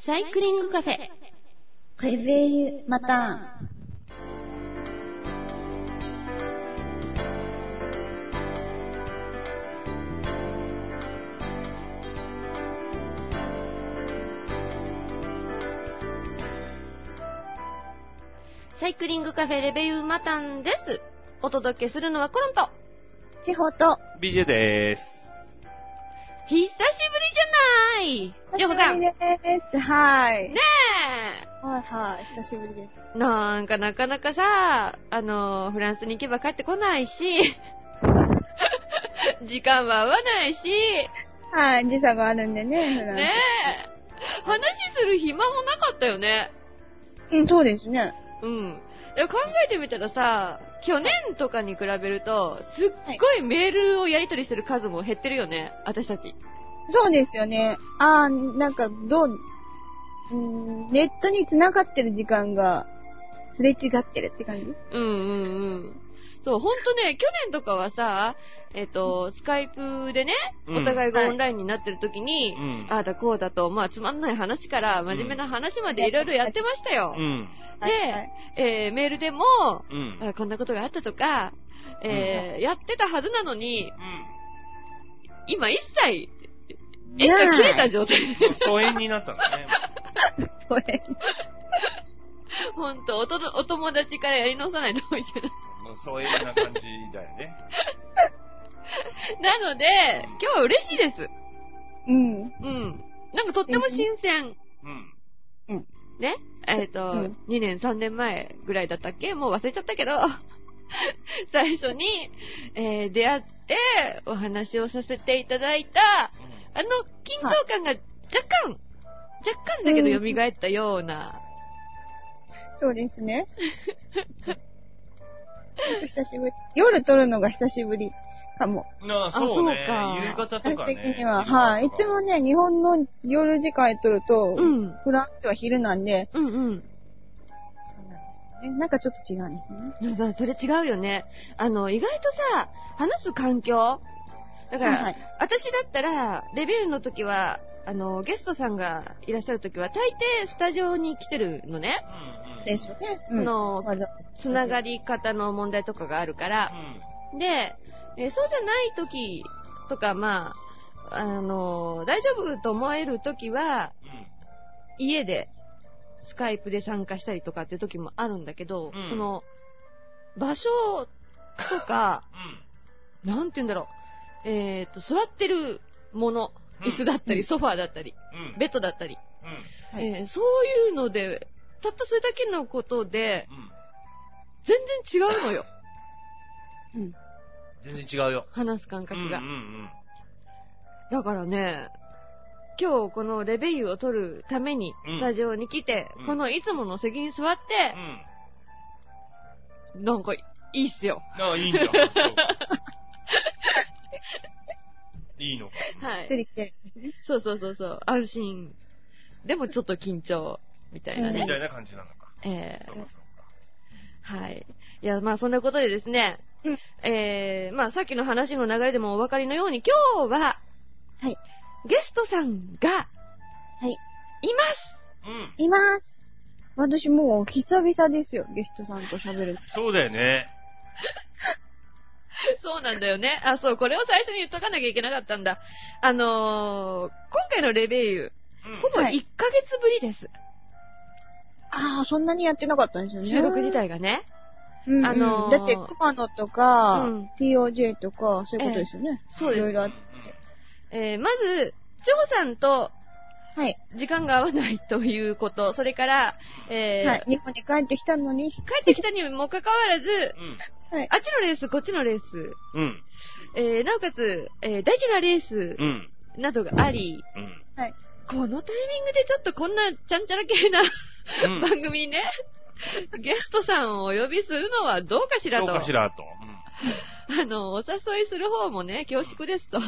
サイクリングカフェ。 レベユまた。 サイクリングカフェレベユーマタンです。お届けするのはコロンと地方と BJ でーす。 久しぶりじゃないジョホさん。ね久しぶりです。はい。 え。 はいはい。久しぶりです。 なんかなかなかさ、フランスに行けば帰ってこないし、時間は合わないし、 はい。時差があるんでね、フランス。 ねえ。話する暇もなかったよね。 うん、そうですね。 うん。でも考えてみたらさ、去年とかに比べると、すっごいメールをやり取りしてる数も減ってるよね、私たち。 そうですよね。なんか、ネットに繋がってる時間が、すれ違ってるって感じ？ そう、ほんとね、去年とかはさ、スカイプでね、お互いがオンラインになってる時に、ああだこうだと、まあつまんない話から真面目な話までいろいろやってましたよ。で、メールでも、こんなことがあったとか、やってたはずなのに、今一切、縁が切れた状態で。 疎遠になったんだね。 疎遠。 ほんと、お友達からやり直さないといけない。 もう疎遠な感じだよね。 なので、今日は嬉しいです。 うん。 なんかとっても新鮮。ね 2 年3年前ぐらいだったっけもう忘れちゃったけど、最初に、出会ってお話をさせていただいた、緊張感が若干だけど蘇ったような。 そうですね。久しぶり。夜撮るのが久しぶりかも。 そうね。 そうか夕方とか私ね。 的には。はい。いつもね、日本の夜時間撮ると、フランスでは昼なんで、そうなんですよね。なんかちょっと違うんですよね。 それ違うよね。意外とさ、話す環境だから、私だったら、レビューの時は、ゲストさんがいらっしゃる時は、大抵スタジオに来てるのね。 ですよね。 つながり方の問題とかがあるから。で、そうじゃない時とか、まあ、大丈夫と思える時は、家で、スカイプで参加したりとかっていう時もあるんだけど、その、場所とか、なんて言うんだろう、座ってるもの、椅子だったり、ソファーだったり、ベッドだったり、そういうので、たったそれだけのことで、全然違うのよ。 全然違うよ。 話す感覚が。だからね、今日このレベユーを撮るためにスタジオに来て、このいつもの席に座って、なんかいいっすよ。 いいんだ。いいの。 はい。 出てきてるんですね。 そう。安心。でもちょっと緊張。みたいなね。 みたいな感じなのか。 はい。いや、まあそんなことでですね。まあさっきの話の流れでもお分かりのように、今日は、ゲストさんが、います。 います。私もう久々ですよ、ゲストさんと喋る。 そうだよね。 そうなんだよね。そう、これを最初に言っとかなきゃいけなかったんだ。今回のレベユー、ほぼ1ヶ月ぶりです。 そんなにやってなかったんですよね。 収録自体がね。 だって、クマノとか、TOJ とか、そういうことですよね。 そうです。 いろいろあって。 まず、ジョホさんと、時間が合わないということ、それから、 日本に帰ってきたのに。 帰ってきたにもかかわらず、あっちのレース、こっちのレース、なおかつ、大事なレース、などがあり、このタイミングでちょっとこんなちゃんちゃら系な番組にね、ゲストさんをお呼びするのはどうかしらと。 どうかしらと。 お誘いする方もね、恐縮ですと。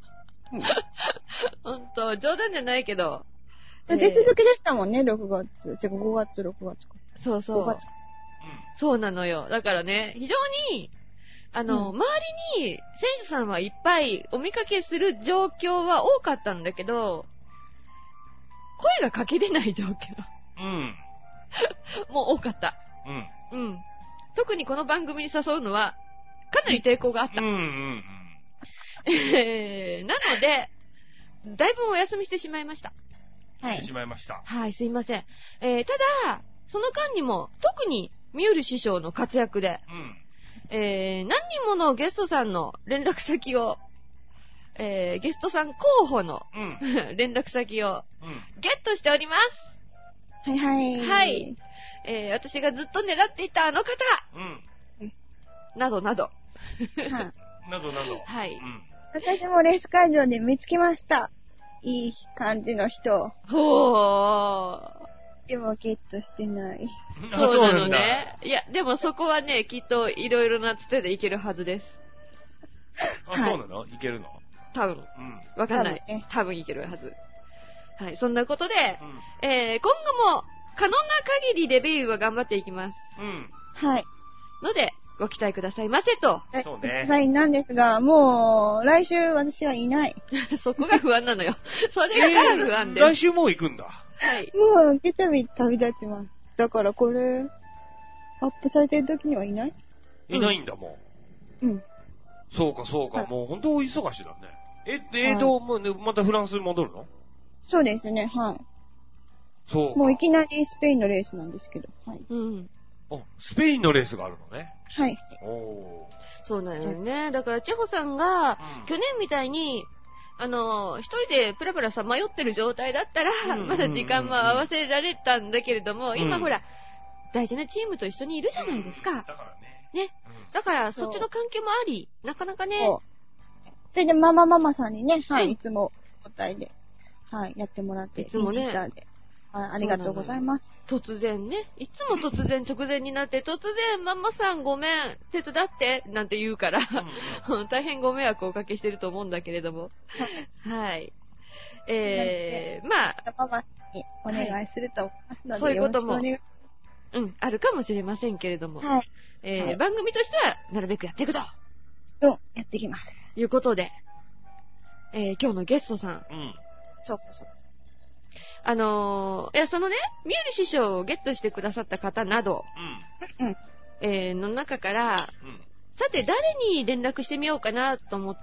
ほんと、冗談じゃないけど。 出続けでしたもんね、5月、6月か。 そう。そうなのよ。だからね、非常に、周りに選手さんはいっぱいお見かけする状況は多かったんだけど、 声がかけれない状況。 うん。 もう多かった。うん。うん。特にこの番組に誘うのは、かなり抵抗があった。なので、だいぶお休みしてしまいました。 はい。してしまいました。 はい、すいません。ただ、その間にも、特に、ミュール師匠の活躍で、何人ものゲストさんの連絡先を、ゲストさん候補の、連絡先を、ゲットしております。 はいはい。 はい。私がずっと狙っていたあの方、などなど。 などなど。 はい。 私もレース会場で見つけました。いい感じの人。 ほー。 でもゲットしてない。 そうなのね。いや、でもそこはね、きっといろいろなつてでいけるはずです。 あ、そうなの？いけるの？ 多分。わかんない。多分いけるはず。はい、そんなことで、今後も可能な限りレビューは頑張っていきます。 はい。 ので、ご期待くださいませと。 そうね。 はい、なんですが、もう、来週私はいない。 そこが不安なのよ。それが不安です。 来週もう行くんだ。 はい。 もう、月曜日旅立ちます。だからこれ、アップされてる時にはいない？ いないんだ、もう。 そうか、そうか。もう本当お忙しだね。もうね、またフランスに戻るの？ そうですね、はい。 そうか。 もういきなりスペインのレースなんですけど。はい。 スペインのレースがあるのね。 はい。 そうなんよね。だから、チェホさんが、去年みたいに、一人でプラプラさ迷ってる状態だったら、まだ時間も合わせられたんだけれども、今ほら、大事なチームと一緒にいるじゃないですか。だからね。だから、そっちの関係もあり、なかなかね。 それでママさんにね、はい、いつも交代で、はい、やってもらって、 いつもね。 ありがとうございます。 突然ね。いつも突然直前になって、突然ママさんごめん、手伝って、なんて言うから、大変ご迷惑をおかけしてると思うんだけれども。はい。まあ。 ママにお願いすると思いますので、 そういうことも、 よろしくお願いします。あるかもしれませんけれども。 はい。 番組としては、なるべくやっていくと。 やっていきます。 いうことで、今日のゲストさん。 そうそうそう。 いや、そのね、ミュール師匠をゲットしてくださった方など、の中から、さて誰に連絡してみようかなと思って、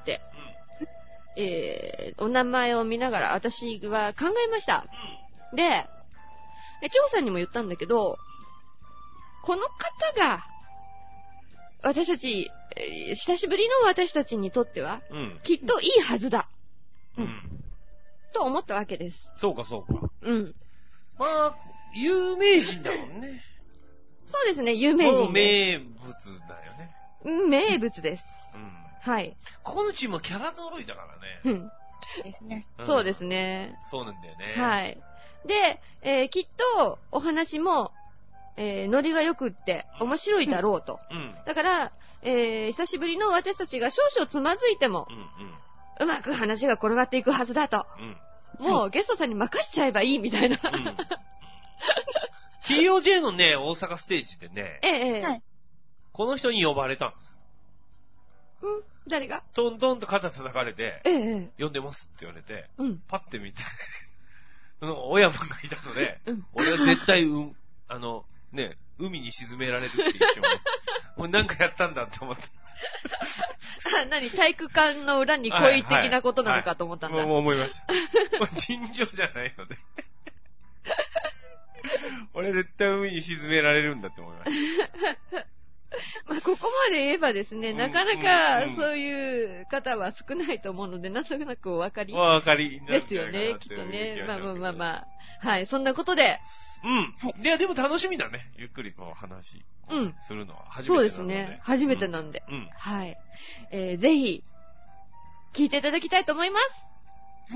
お名前を見ながら私は考えました。で、張さんにも言ったんだけど、この方が、私たち、久しぶりの私たちにとっては、きっといいはずだ。と思ったわけです。 そうか、そうか。まあ、有名人だもんね。 そうですね、有名人。 名物だよね。 名物です。はい。 ここのチームはキャラ揃いだからね。 ですね。 そうですね。 そうなんだよね。 はい。で、きっと、お話も、ノリが良くって、面白いだろうと。だから、久しぶりの私たちが少々つまずいても、うまく話が転がっていくはずだと。もうゲストさんに任しちゃえばいいみたいな。 TOJ のね、大阪ステージでね、この人に呼ばれたんです。 誰が？ トントンと肩叩かれて、呼んでますって言われて、パッて見て、その親分がいたので、俺は絶対、ね、海に沈められるっていう気持ち。もうなんかやったんだって思って。 何体育館の裏に恋的なことなのかと思ったんだ。 もう思いました。尋常じゃないので。俺絶対海に沈められるんだって思いました。 まあ、ここまで言えばですね、なかなかそういう方は少ないと思うので、なんとなくお分かりですよね、きっとね。まあ。はい、そんなことで。 いや、でも楽しみだね。ゆっくりこう話するのは初めてなので。 そうですね。初めてなんで。はい。ぜひ、聞いていただきたいと思います。 はい。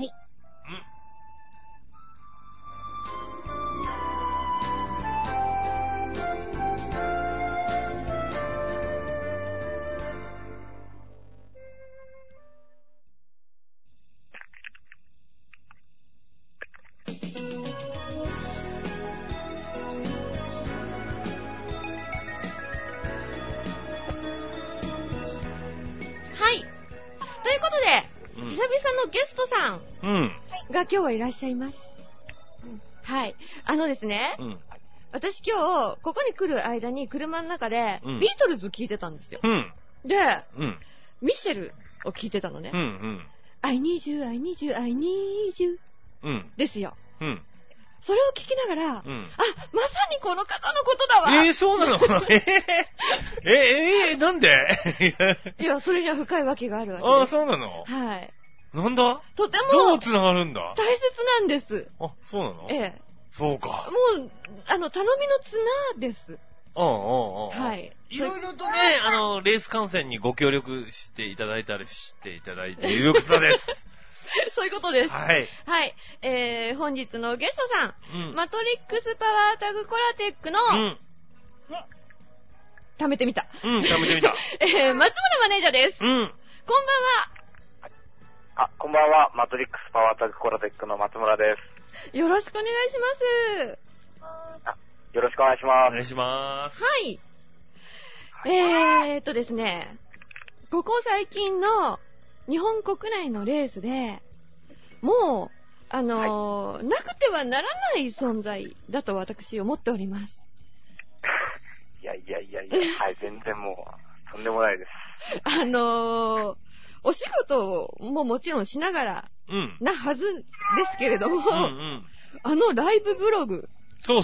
ということで、久々のゲストさんが今日はいらっしゃいます。 はい。ですね、私今日、ここに来る間に車の中で、ビートルズ聞いてたんですよ。で、ミッシェルを聞いてたのね。I need you, I need you, I need you. ですよ。それを聞きながら、まさにこの方のことだわ。 そうなのなんでいや、それには深いわけがあるわけです。 そうなのはい。 なんだとても、 どう繋がるんだ大切なんです。 そうなのそうか。 もう、頼みの綱です。はい。 いろいろとね、レース観戦にご協力していただいたりしていただいていることです。 そういうことです。 はい。 はい。本日のゲストさん、マトリックスパワータグコラテックの、貯めてみた。 貯めてみた。 松村マネージャーです。こんばんは。 こんばんは。マトリックスパワータグコラテックの松村です。 よろしくお願いします。 よろしくお願いします。 お願いします。 はい。ですね、ここ最近の日本国内のレースで、もう、なくてはならない存在だと私思っております。 いや、はい、全然もう、とんでもないです。 お仕事ももちろんしながら、なはずですけれども、ライブブログ。 そう。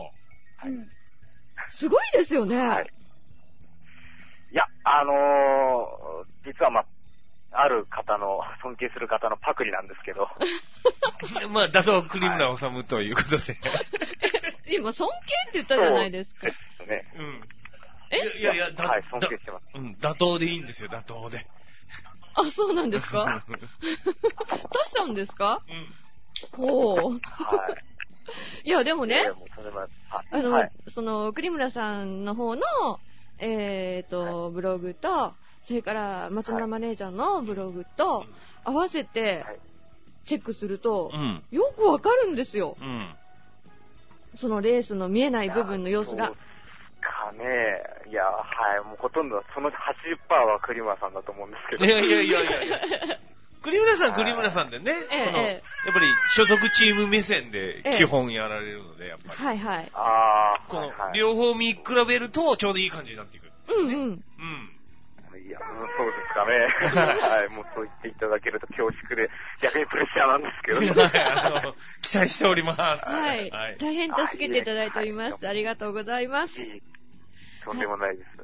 すごいですよね。はい。 いや、実はある方の、尊敬する方のパクリなんですけど。 打倒栗村治ということで。 今、尊敬って言ったじゃないですか。 そうですね。 いや、 はい、尊敬してます。 打倒でいいんですよ、打倒で。 そうなんですか出したんですかはい。いや、でもね、その、栗村さんの方の、ブログと、それから松村マネージャーのブログと合わせてチェックすると、よくわかるんですよ。そのレースの見えない部分の様子が。 いや、はい、もうほとんどその 80% は栗村さんだと思うんですけど。 いや。栗村さんでね、やっぱり所属チーム目線で基本やられるので、やっぱり。 はい。 この両方見比べるとちょうどいい感じになっていく。 いや、そうですかね。はい、もうそう言っていただけると恐縮で、逆にプレッシャーなんですけど。 期待しております。 はい。大変助けていただいております。ありがとうございます。 とんでもないです。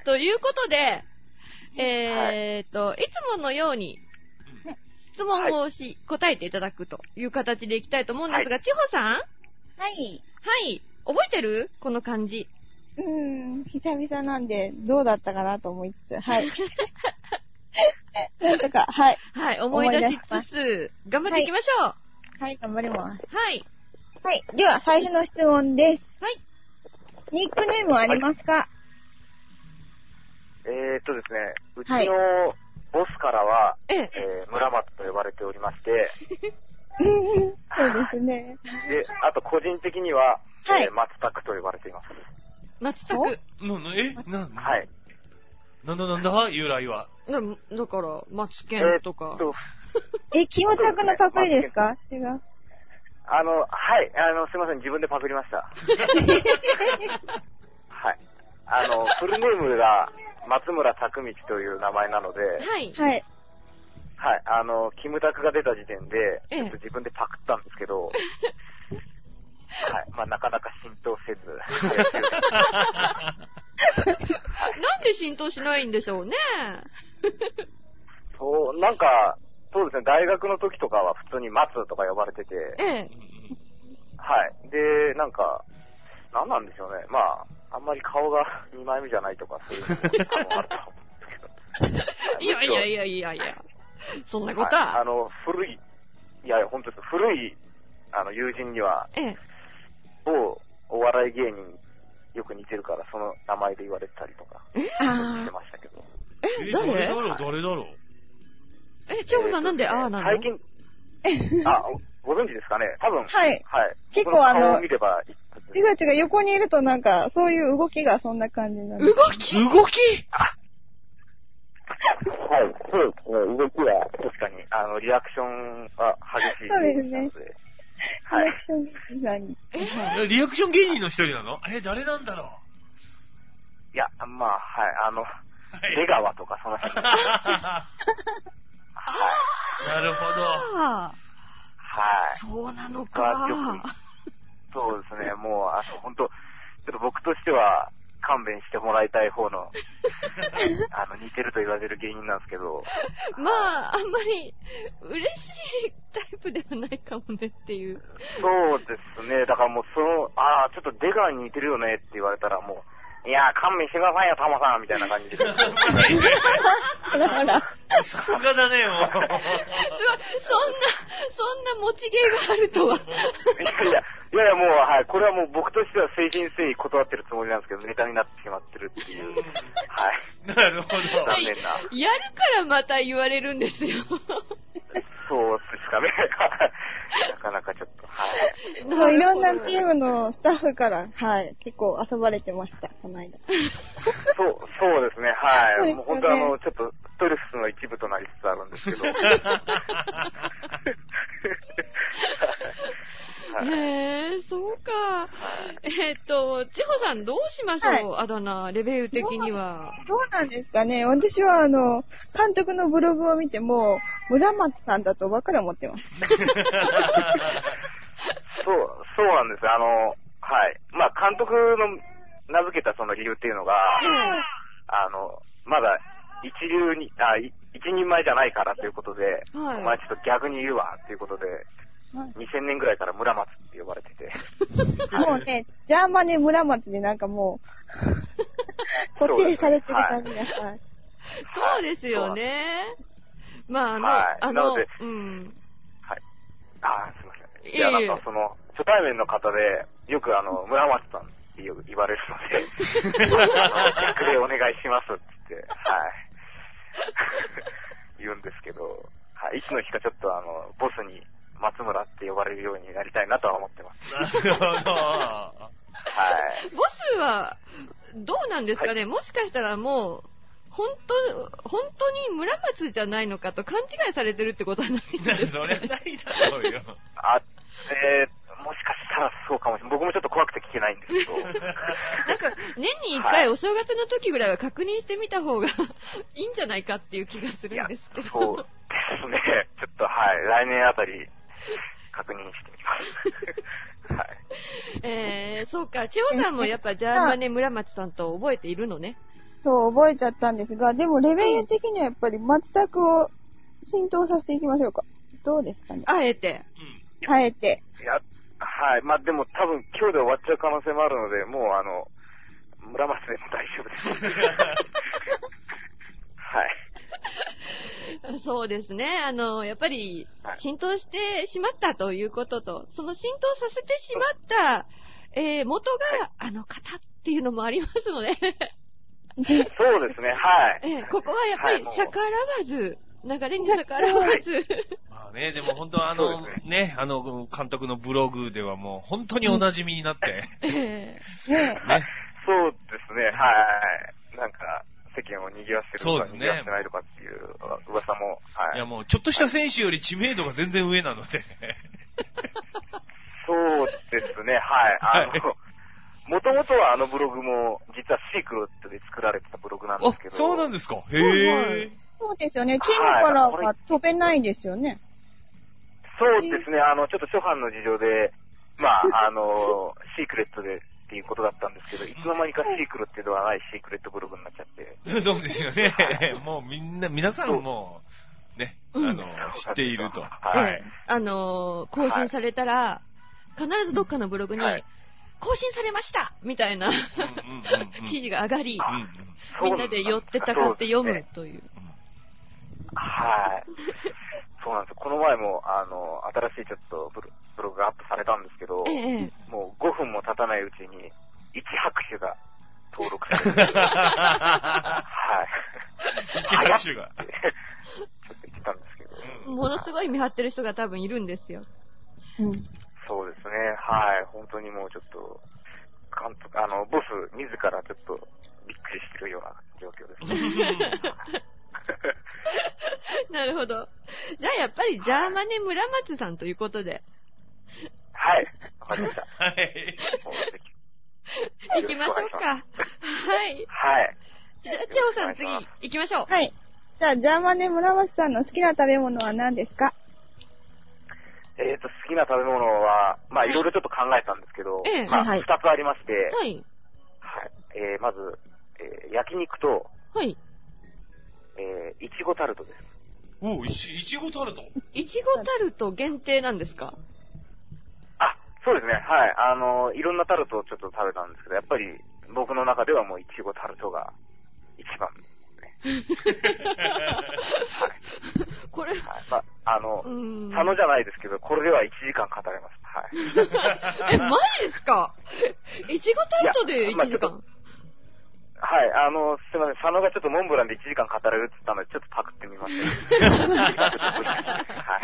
ということで、いつものように、質問を答えていただくという形でいきたいと思うんですが、千穂さん？ はい。 覚えてる？この漢字。 久々なんで、どうだったかなと思いつつ、はい。なんとか、はい。 はい、思い出しつつ、頑張っていきましょう。 はい、頑張ります。 はい。 はい、では最初の質問です。 はい。 ニックネームはありますか？ ですね、うちのボスからは、村松と呼ばれておりまして、 そうですね。 で、あと個人的には、松拓と呼ばれています。 松拓。 はい。 なんだ由来は。 だから、松健とか。 キモタクのパクリですか？違う。 はい、すいません、自分でパクりました。はい。フルネームが松村拓道という名前なので、 はい。 キムタクが出た時点で、ちょっと自分でパクったんですけど、はい。なかなか浸透せず。 なんで浸透しないんでしょうね。 そうですね、大学の時とかは普通に松とか呼ばれてて、はい。で、なんなんでしょうね。あんまり顔が2枚目じゃないとか、そういうのもあると思うんですけど。 いや。そんなことは。 本当です。古い、友人には、お笑い芸人よく似てるから、その名前で言われてたりとか、してましたけど。 誰だろう千穂さんなんでなの？ 最近、ご存知ですかね？多分。 はい。結構顔を見れば違う、横にいるとそういう動きがそんな感じなんです。 動きはい、そうですね。動きは確かに、リアクションは激しい。 そうですね。 リアクション芸人さんに。 リアクション芸人の一人なの？誰なんだろう？ いや、まあ、はい、出川とかその辺。はい。 なるほど。 はい。 そうなのか。 そうですね、もう、本当ちょっと僕としては、勘弁してもらいたい方の、似てると言われる芸人なんですけど。 まあ、あんまり、嬉しいタイプではないかもねっていう。 そうですね、だからもうちょっと出川に似てるよねって言われたらもう、いやー、勘弁してくださいよ、タマさんみたいな感じで。 さすがだね、もう。 そんな持ち芸があるとは。 いや、もう、はい、これはもう僕としては誠心誠意断ってるつもりなんですけど、ネタになってしまってるっていう。はい。 なるほど。 残念な。 やるからまた言われるんですよ。 そうですかね。なかなかちょっと、はい。 もういろんなチームのスタッフから、はい、結構遊ばれてました、この間。 そうですね、はい。もう本当ちょっとストレスの一部となりつつあるんですけど。 そうか。千穂さんどうしましょう、あだ名、レベル的には。 どうなんですかね。私は監督のブログを見ても、村松さんだとばっかり思ってます。 そうなんです。はい。まあ、監督の名付けたその理由っていうのが、まだ一人前じゃないからということで、まあちょっと逆に言うわっていうことで、2000年ぐらいから村松って呼ばれてて。 もうね、ジャーマネ村松でなんかもう、固定されてる感じが。 そうですよね。まあ、 なので、はい。すいません。いや、なんか初対面の方で、よく村松さんって言われるので、逆でお願いしますって言って、はい。言うんですけど、はい。いつの日かちょっとボスに、松村って呼ばれるようになりたいなとは思ってます。 なるほど。 はい。 ボスは、どうなんですかね、もしかしたらもう、本当に村松じゃないのかと勘違いされてるってことはないんですか？ それないだろうよ。 もしかしたらそうかもしれない。僕もちょっと怖くて聞けないんですけど。 なんか、年に一回お正月の時ぐらいは確認してみた方がいいんじゃないかっていう気がするんですけど。 そうですね。ちょっと、はい。来年あたり、確認してみます。はい。 そうか。千穂さんもやっぱジャーマネ村松さんと覚えているのね。 そう、覚えちゃったんですが、でもレベル的にはやっぱり松茸を浸透させていきましょうか。どうですかね。 あえて。 あえて。 はい。まあでも多分今日で終わっちゃう可能性もあるので、もう村松でも大丈夫です。はい。 そうですね。やっぱり、浸透してしまったということと、その浸透させてしまった、元が、方っていうのもありますので。 そうですね、はい。 ここはやっぱり逆らわず、流れに逆らわず。 まあね、でも本当ね、監督のブログではもう本当にお馴染みになって。 ね。そうですね、はい。なんか、世間を賑わせてるのか賑わせてないのかっていう噂も、はい。 いやもう、ちょっとした選手より知名度が全然上なので。 そうですね、はい。もともとはブログも、実はシークレットで作られてたブログなんですけど。 そうなんですか。へぇ。 そうですよね。チームからは飛べないですよね。 そうですね。ちょっと初版の事情で、まあ、シークレットでっていうことだったんですけど、いつの間にかシークレットではないシークレットブログになっちゃって。 そうですよね。もう皆さんも、ね、知っていると。 はい。更新されたら、必ずどっかのブログに、更新されましたみたいな記事が上がり、みんなで寄ってたかって読むという。 はい。そうなんですよ。この前も、新しいちょっとブログがアップされたんですけど、もう5分も経たないうちに、1拍手が登録されて、はい。 1拍手が。 ちょっと言ってたんですけど。 ものすごい見張ってる人が多分いるんですよ。 そうですね。はい。本当にもうちょっと、ボス自らちょっとびっくりしてるような状況ですね。 なるほど。じゃあやっぱりジャーマネ村松さんということで。 はい。わかりました。 はい。 行きましょうか。はい。 はい。 じゃあ、千穂さん次行きましょう。 はい。じゃあ、ジャーマネ村橋さんの好きな食べ物は何ですか？ 好きな食べ物は、まあ、いろいろちょっと考えたんですけど、まあ、二つありまして、 はい。 はい。まず、焼肉と、 はい。 いちごタルトです。 おう、いちごタルト？ いちごタルト限定なんですか？ あ、そうですね。はい。いろんなタルトをちょっと食べたんですけど、やっぱり僕の中ではもういちごタルトが一番ですね。はい。 これ、 はい、まあ、佐野じゃないですけど、これでは1時間語れます。 はい。マジですか？いちごタルトで1時間？ はい、すいません、佐野がちょっとモンブランで1時間語れるって言ったので、ちょっとパクってみました。はい。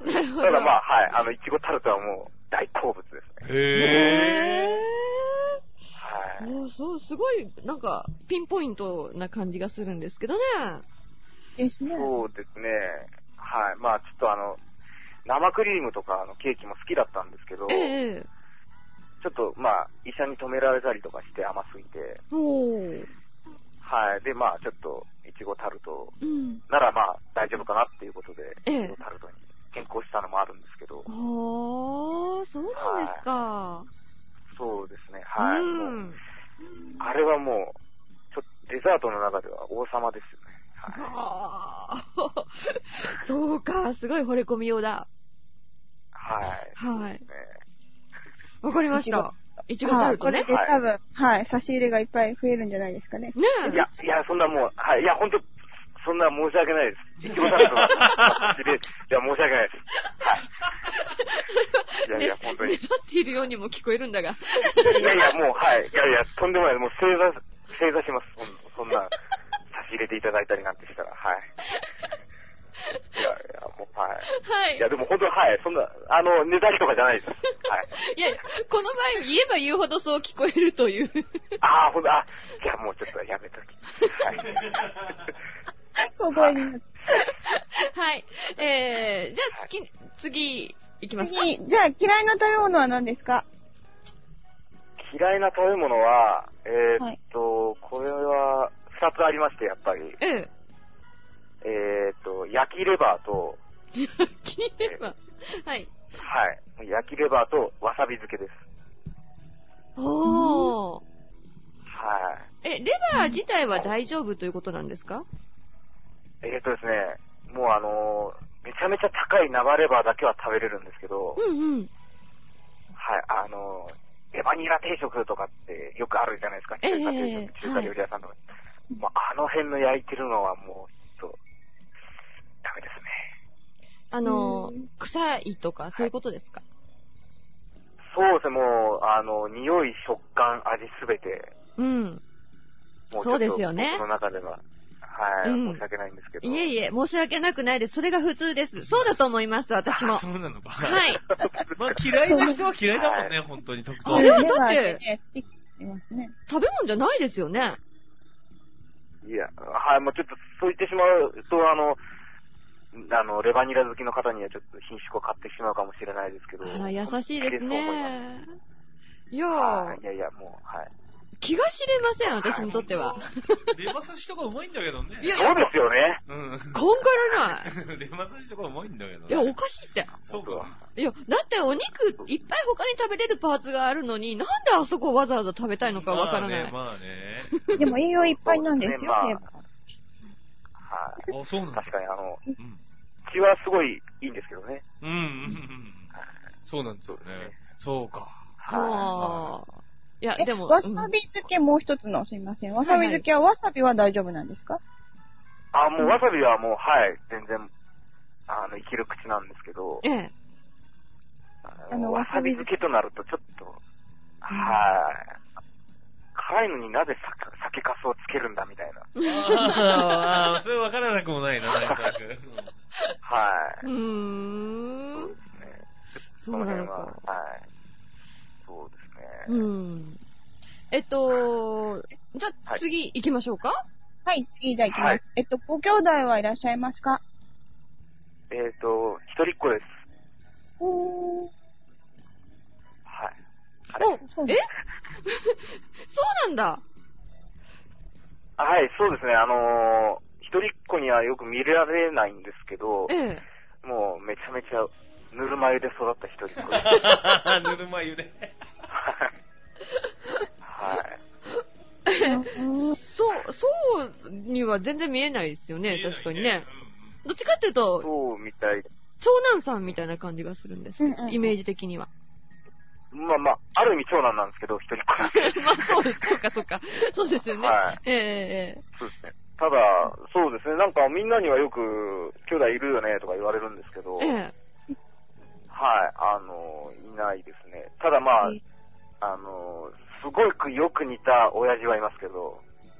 なるほど。 ただまあ、はい、いちごタルトはもう大好物ですね。 へー。はい。そう、すごい、なんか、ピンポイントな感じがするんですけどね。 ですね。 そうですね。はい。まあ、ちょっと生クリームとかケーキも好きだったんですけど、ちょっと、まあ、医者に止められたりとかして甘すぎて。はい。で、まあ、ちょっと、いちごタルトならまあ、大丈夫かなっていうことで、いちごタルトに変更したのもあるんですけど。 そうなんですか。 そうですね。はい。もうあれはもう、デザートの中では王様ですよね。 はい。そうか、すごい惚れ込みようだ。 はい。 はい。わかりました。いちごタルトね。 これで多分、はい、差し入れがいっぱい増えるんじゃないですかね。 ねえ。 いや、そんなもう、はい、いや、ほんと、そんな申し訳ないです。いちごタルトの差し入れ、いや、申し訳ないです。はい。いや、本当に。 ねばっているようにも聞こえるんだが。 いや、もう、はい。いや、とんでもない。もう正座します。そんな、差し入れていただいたりなんてしたら、はい。いや、もう、はい。 はい。 いや、でも本当に、はい。そんな、ねだりとかじゃないです。はい。 いや、この場合、言えば言うほどそう聞こえるという。 ほんと、じゃあもうちょっとやめとき。はい。 小声になって。 はい。じゃあ次、いきますか。 じゃあ嫌いな食べ物は何ですか？ 嫌いな食べ物は、これは、二つありまして、やっぱり。焼きレバーと、 焼きレバー、はい。 はい。焼きレバーとわさび漬けです。 おー。 はい。 レバー自体は大丈夫ということなんですか？ ですね、もうめちゃめちゃ高い生レバーだけは食べれるんですけど、はい、レバニラ定食とかってよくあるじゃないですか、中華料理屋さんとか。まあの辺の焼いてるのはもう、ちょっと、ダメですね。 臭いとか、そういうことですか？ そうですね、もう、匂い、食感、味すべて。もうそうですよね。 僕の中では。はい、申し訳ないんですけど。 いえ、申し訳なくないです。それが普通です。そうだと思います、私も。 そうなのか。 はい。 まあ嫌いな人は嫌いだもんね、本当に特あれはだって、食べ物じゃないですよね。 いや、はい、もうちょっとそう言ってしまうと、レバニラ好きの方にはちょっと品種を買ってしまうかもしれないですけど。 あら、優しいですね。いや、 もう、はい。 気が知れません、私にとっては。 レバ刺しとかうまいんだけどね。 そうですよね。 こんがらない。 レバ刺しとかうまいんだけどね。 いや、おかしいって。 そうか。 いや、だってお肉いっぱい他に食べれるパーツがあるのに、なんであそこをわざわざ食べたいのかわからない。 まあね。 でも栄養いっぱいなんですよ、レバー。 はい。 そうなんだ。 確かに血はすごいいいんですけどね。 そうなんですよね。そうか。 いや、でも。 わさび漬けもう一つの、すみません。わさび漬けはわさびは大丈夫なんですか？ もうわさびはもう、はい、全然、生きる口なんですけど。わさび漬けとなるとちょっと、はい。辛いのになぜ酒粕をつけるんだみたいな。 それ分からなくもないな、なんとなく。 はい。 そうですね。 そうなのか。 はい。そうですね。じゃあ次行きましょうか？ はい、次じゃあ行きます。ご兄弟はいらっしゃいますか？ 一人っ子です。はい。あれそうなんだ。 はい、そうですね。一人っ子にはよく見られないんですけど、もうめちゃめちゃぬるま湯で育った一人っ子です。 ぬるま湯で。 はい。 そうには全然見えないですよね、確かにね。どっちかっていうと、 そうみたい。 長男さんみたいな感じがするんです。イメージ的には。 まあ、ある意味長男なんですけど、一人っ子なんで。 まあそうです。そっか。そうですよね。 はい。そうですね。ただ、そうですね。なんかみんなにはよく、兄弟いるよねとか言われるんですけど、はい。いないですね。ただまあ、すごくよく似た親父はいますけど、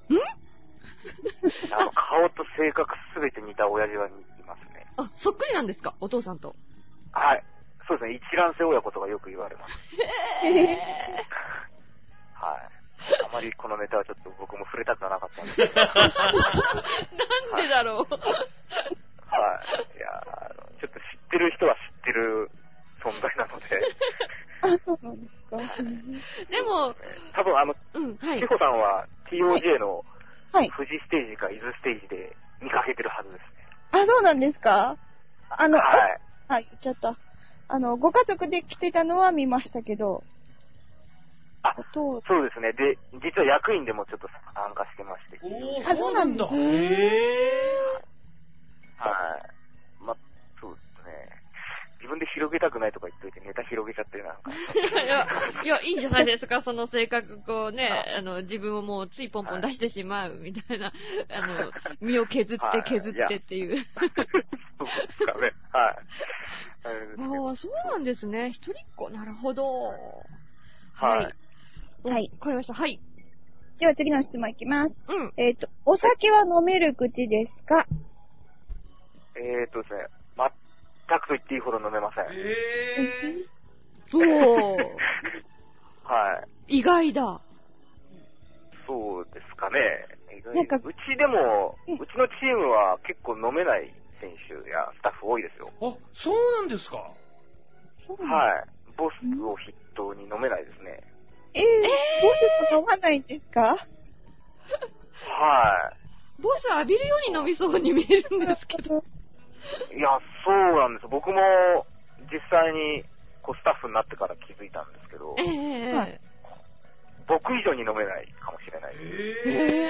顔と性格すべて似た親父はいますね。 あ、そっくりなんですか、お父さんと。 はい。そうですね。一卵性親子とかよく言われます。はい。あまりこのネタはちょっと僕も触れたくはなかったんですけど。 なんでだろう。 はい。いや、ちょっと知ってる人は知ってる存在なので。 あ、そうなんですか。 でも、 多分千穂さんは TOJ の富士ステージか伊豆ステージで見かけてるはずですね。 あ、そうなんですか。 はい。 はい、言っちゃった。ご家族で来てたのは見ましたけど。 そうですね。で、実は役員でもちょっと参加してまして。 そうなんだ。 はい。まあ、そうですね。自分で広げたくないとか言っといてネタ広げちゃってなんか。 いや、いいんじゃないですか、その性格、こうね、自分をもうついポンポン出してしまうみたいな、身を削ってっていう。 そうですかね。はい。 ああ、そうなんですね。一人っ子、なるほど。 はい。 はい。 わかりました。はい。 では次の質問いきます。お酒は飲める口ですか？ ですね、全くと言っていいほど飲めません。 そう。 はい。 意外だ。 そうですかね。うちでも、うちのチームは結構飲めない選手やスタッフ多いですよ。 あ、そうなんですか？ はい。ボスを筆頭に飲めないですね。 ボスと飲まないんですか？はい。 ボス浴びるように飲みそうに見えるんですけど。 いや、そうなんです。僕も実際にスタッフになってから気づいたんですけど、僕以上に飲めないかもしれないです。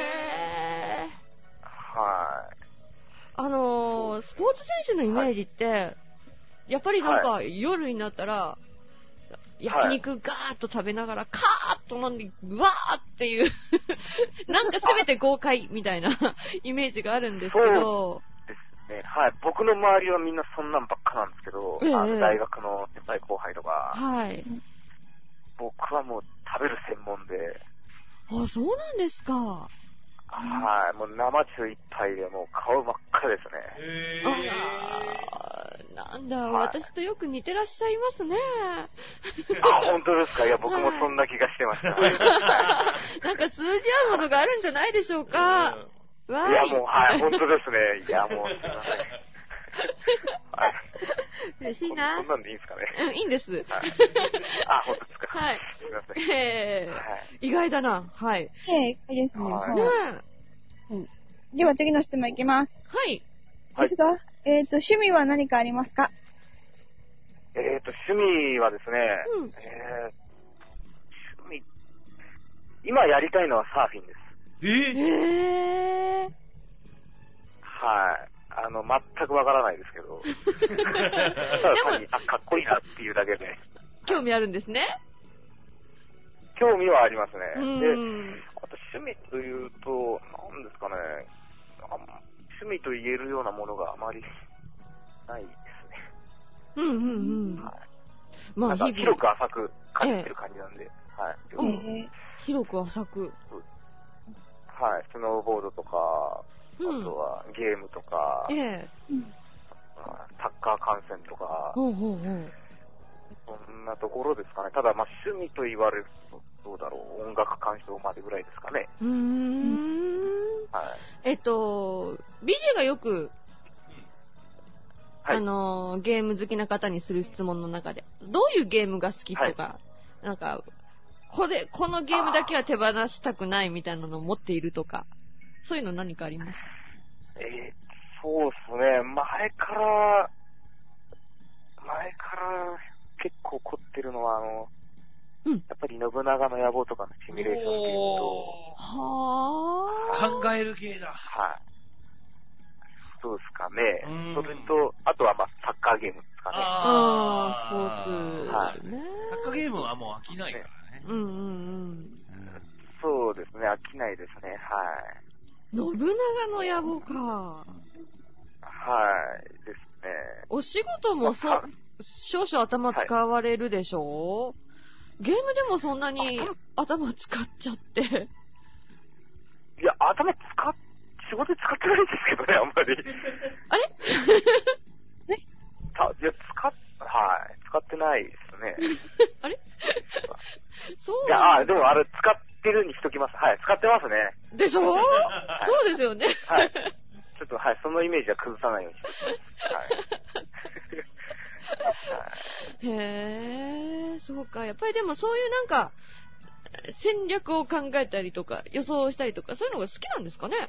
はい。 スポーツ選手のイメージって、やっぱりなんか夜になったら、焼肉ガーッと食べながらカーッと飲んでぐわーっていうなんかせめて豪快みたいなイメージがあるんですけど。 そうですね。はい。僕の周りはみんなそんなんばっかなんですけど、大学の先輩後輩とか。はい。僕はもう食べる専門で。 あ、そうなんですか。 はい。もう生中一杯でもう顔真っ赤ですね。 なんだ、私とよく似てらっしゃいますね。 本当ですか？いや、僕もそんな気がしてました。 なんか通じ合うものがあるんじゃないでしょうか。 いや、もう、はい、本当ですね。いや、もう、すいません。はい。 嬉しいな。 そんなんでいいんですかね。 いいんです。 本当ですか。 はい。 すいません。 意外だな。はい。 意外ですね。では次の質問いきます。 はい。 ですが、趣味は何かありますか？ 趣味はですね、趣味、今やりたいのはサーフィンです。はい。全くわからないですけど。ただ単に、かっこいいなっていうだけで。 興味あるんですね。 興味はありますね。で、あと趣味というと、何ですかね。趣味と言えるようなものがあまりないですね。はい。まあ、広く浅く感じてる感じなんで。はい。 広く浅く。 はい。スノーボードとか、あとはゲームとか、サッカー観戦とか、そんなところですかね。ただ、趣味と言われると、どうだろう。音楽鑑賞までぐらいですかね。 はい。BJ がよく、 ゲーム好きな方にする質問の中で。どういうゲームが好きとか、なんか、このゲームだけは手放したくないみたいなのを持っているとか、そういうの何かあります？ そうですね。前から結構凝ってるのは、やっぱり信長の野望とかのシミュレーションゲームと、 考える系だ。 はい。そうですかね。それと、あとはサッカーゲームですかね。 スポーツ、ね。 サッカーゲームはもう飽きないからね。 そうですね、飽きないですね、はい。 信長の野望か。 はい、ですね。 お仕事も少々頭使われるでしょう？ゲームでもそんなに頭使っちゃって。いや、仕事で使ってないんですけどね、あんまり。 あれいや、使ってないですね。 あれそういや、でも使ってるにしときます。はい、使ってますね。 でしょそうですよね。 はい。ちょっと、そのイメージは崩さないようにします。 へー、そうか。やっぱりでもそういうなんか、戦略を考えたりとか、予想したりとか、そういうのが好きなんですかね？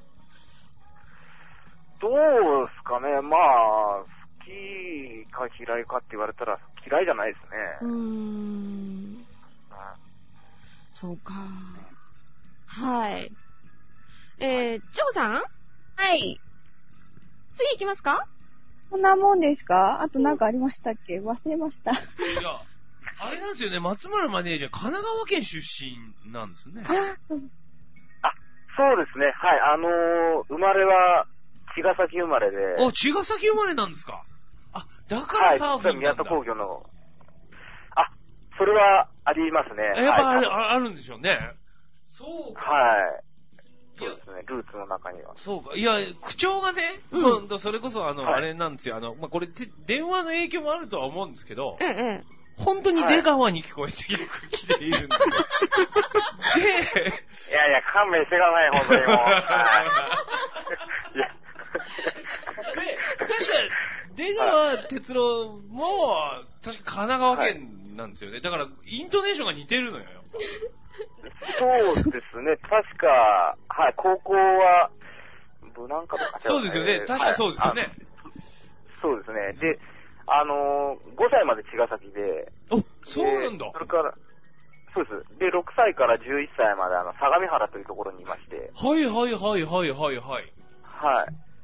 どうですかね。好きか嫌いかって言われたら嫌いじゃないですね。 そうか。はい。ジョーさん？ はい。 次行きますか？ こんなもんですか？あとなんかありましたっけ？忘れました。 いや、あれなんですよね、松村マネージャー、神奈川県出身なんですね。 そうですね。はい。生まれは、茅ヶ崎生まれで。 茅ヶ崎生まれなんですか？だからサーフィンなんだ。 宮戸工業の。それはありますね。 やっぱあるんでしょうね。そうか。 はい。そうですね、ルーツの中には。 そうか。いや、口調がね、それこそあれなんですよ。これ、電話の影響もあるとは思うんですけど、本当に出川に聞こえている気でいるんですよ。 いや、勘弁してください、本当にもう。 確か、出川哲朗も、確か神奈川県なんですよね。だから、イントネーションが似てるのよ。 そうですね、確か、高校は、武南かとか。 そうですよね、確かそうですよね。 そうですね。で、5歳まで茅ヶ崎で。 そうなんだ。 それから、そうです。で、6歳から11歳まで相模原というところにいまして。 はい。 はい。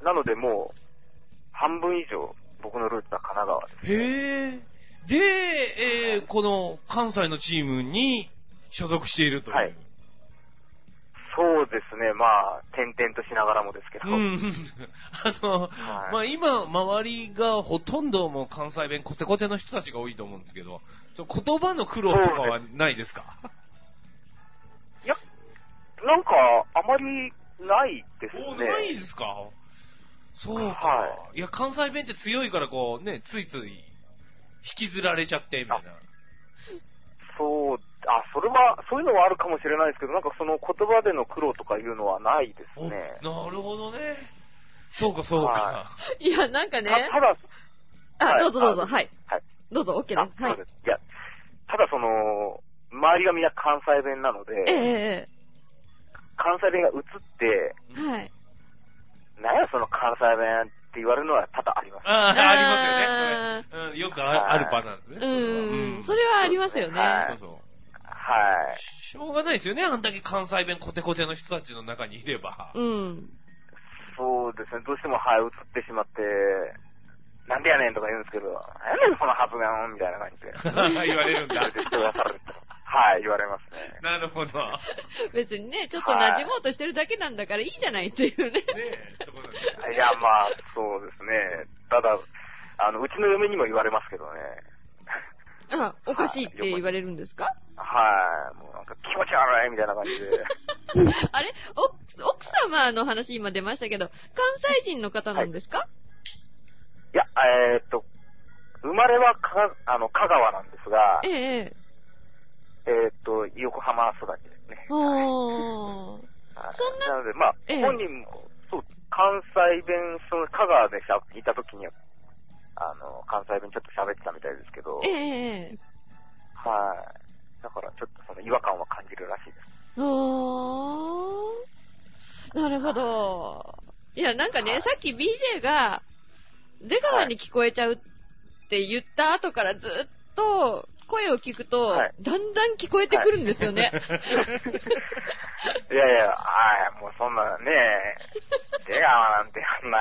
なのでもう、半分以上、僕のルーツは神奈川です。 へー。で、この関西のチームに所属しているという。はい。 そうですね。転々としながらもですけど。 今、周りがほとんどもう関西弁コテコテの人たちが多いと思うんですけど、言葉の苦労とかはないですか？ いや、なんか、あまりないですね。 ないですか？そうか。いや、関西弁って強いからついつい引きずられちゃって、みたいな。 そういうのはあるかもしれないですけど、なんかその言葉での苦労とかいうのはないですね。 なるほどね。そうか。 いや、なんかね。 ただ、 どうぞ、はい。どうぞ、OK です。はい。 いや、ただ周りがみんな関西弁なので、関西弁が移って、なんやその関西弁って言われるのは多々あります。 ありますよね。それよくあるパターンですね。 それはありますよね。 そう。 はい。 しょうがないですよね。あんだけ関西弁コテコテの人たちの中にいれば。 そうですね。どうしても、移ってしまって、なんでやねんとか言うんですけど、なんやねんその発言みたいな感じで。 言われるんだ。 言われますね。 なるほど。 別にね、ちょっと馴染もうとしてるだけなんだからいいじゃないっていうね。 いや、そうですね。ただ、うちの嫁にも言われますけどね。 おかしいって言われるんですか？ もうなんか気持ち悪いみたいな感じで。 あれ？奥様の話今出ましたけど、関西人の方なんですか？ いや、生まれは香川なんですが、横浜育ちですね。 そんな。 なので、本人も、関西弁、香川でいた時には、 関西弁ちょっと喋ってたみたいですけど、はい。だからちょっとその違和感は感じるらしいです。 なるほど。いや、なんかね、さっき BJ が、出川に聞こえちゃうって言った後からずっと声を聞くと、だんだん聞こえてくるんですよね。 いやいや、もうそんなね、出川なんてあんな、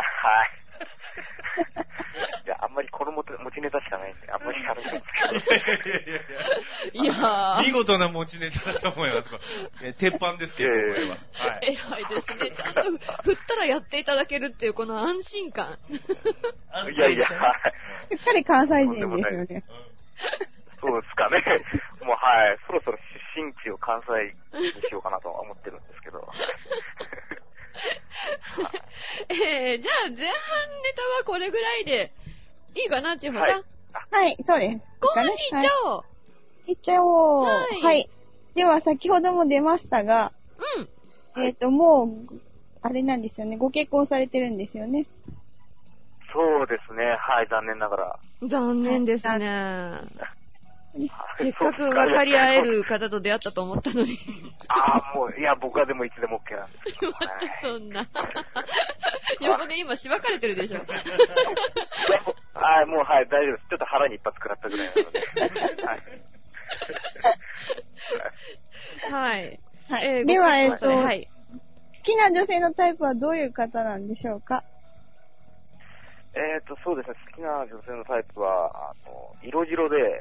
いや、あんまりこの持ちネタしかないんで、あんまり喋れないんですけど。 いや見事な持ちネタだと思います。鉄板ですけど、これは。 偉いですね。ちゃんと振ったらやっていただけるっていうこの安心感。 いやいや、 しっかり関西人ですよね。 そうですかね。もうそろそろ出身地を関西にしようかなと思ってるんですけど。 じゃあ前半ネタはこれぐらいでいいかな、千穂さん。 はい、そうです。 後半に行っちゃおう。 行っちゃおう。はい。では先ほども出ましたが、もう、あれなんですよね。ご結婚されてるんですよね。 そうですね。はい、残念ながら。 残念ですね。せっかく分かり合える方と出会ったと思ったのに。 もう、いや、僕はでもいつでも OK なんですけど、 そんな。横で今しばかれてるでしょ。 もう、大丈夫です。ちょっと腹に一発食らったぐらいなので。 はい。 では、好きな女性のタイプはどういう方なんでしょうか？ そうですね。好きな女性のタイプは、色白で、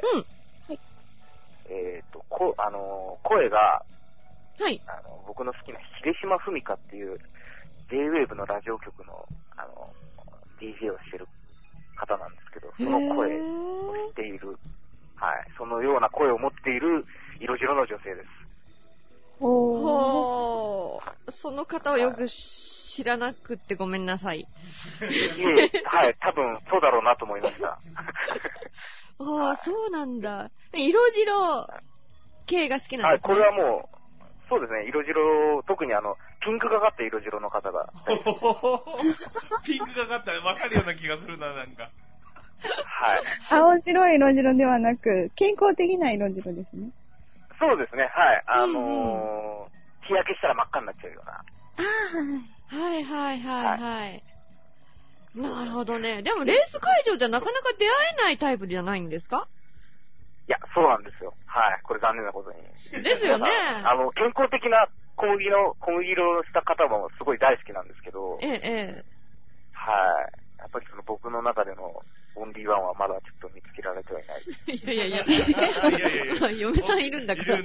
声が、僕の好きな秀島文香っていう J-Wave のラジオ局の、DJ をしてる方なんですけど、その声をしている、そのような声を持っている色白の女性です。 その方をよく知らなくってごめんなさい。 多分そうだろうなと思いました。 そうなんだ。色白系が好きなんですね。 これはもう、そうですね、色白、特にピンクがかった色白の方が。 ピンクがかったら分かるような気がするな、なんか。 青白い色白ではなく、健康的な色白ですね。 そうですね、日焼けしたら真っ赤になっちゃうような。 なるほどね。でもレース会場じゃなかなか出会えないタイプじゃないんですか？ いや、そうなんですよ。これ残念なことに。 ですよね。 健康的な小麦色をした方もすごい大好きなんですけど。やっぱりその僕の中でのオンリーワンはまだちょっと見つけられてはいない。 いや。嫁さんいるんだから。いや、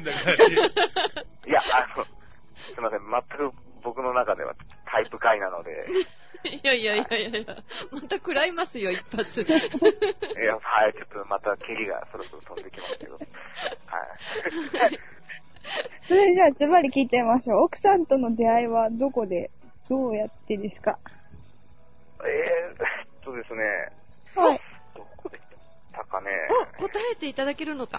すいません。全く僕の中ではタイプ外なので。 いや。また食らいますよ、一発。 ちょっとまた蹴りがそろそろ飛んできますけど。 それじゃあ、ズバリ聞いちゃいましょう。奥さんとの出会いはどこで、どうやってですか？ ですね。どこでしたかね。 答えていただけるのか。